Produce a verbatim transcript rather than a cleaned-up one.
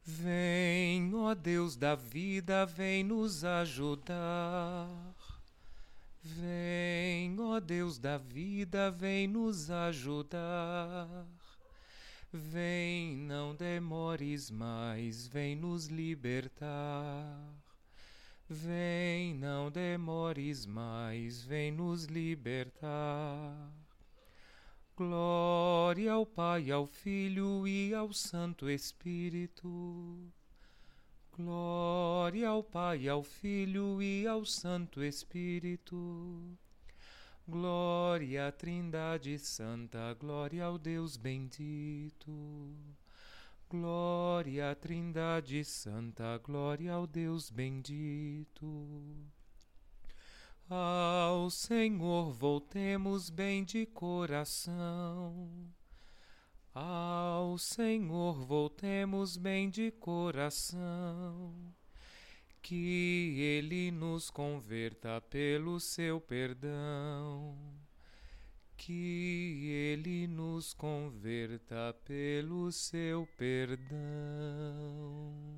Vem, ó Deus da vida, vem nos ajudar. Vem, ó Deus da vida, vem nos ajudar. Vem, não demores mais, vem nos libertar. Vem, não demores mais, vem nos libertar. Glória ao Pai, ao Filho e ao Santo Espírito. Glória ao Pai, ao Filho e ao Santo Espírito. Glória à Trindade Santa, glória ao Deus bendito. Glória à Trindade Santa, glória ao Deus bendito. Ao Senhor voltemos bem de coração. Ao Senhor voltemos bem de coração. Que Ele nos converta pelo seu perdão. Que Ele nos converta pelo seu perdão.